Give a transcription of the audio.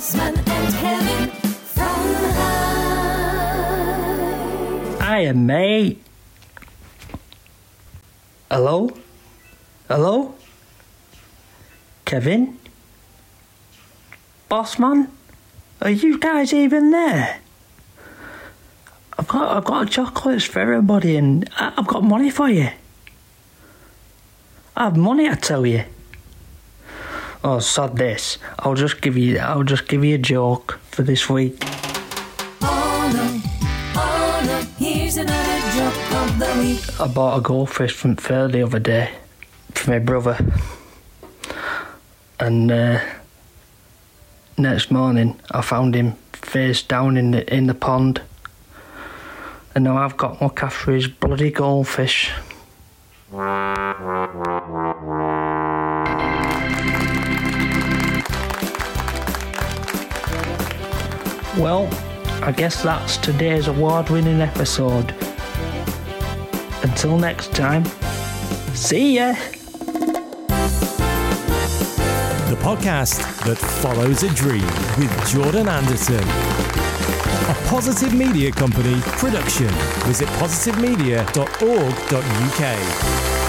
Bossman and Kevin from High. Hiya, mate. Hello? Hello? Kevin? Bossman? Are you guys even there? I've got chocolates for everybody and I've got money for you. I have money, I tell you. Oh, sod this. I'll just give you a joke for this week. Oh no, here's another joke of the week. I bought a goldfish from fair the other day for my brother. And next morning I found him face down in the pond. And now I've got to look after his bloody goldfish. Well, I guess that's today's award-winning episode. Until next time, see ya! The podcast that follows a dream with Jordan Anderson. A Positive Media Company production. Visit positivemedia.org.uk.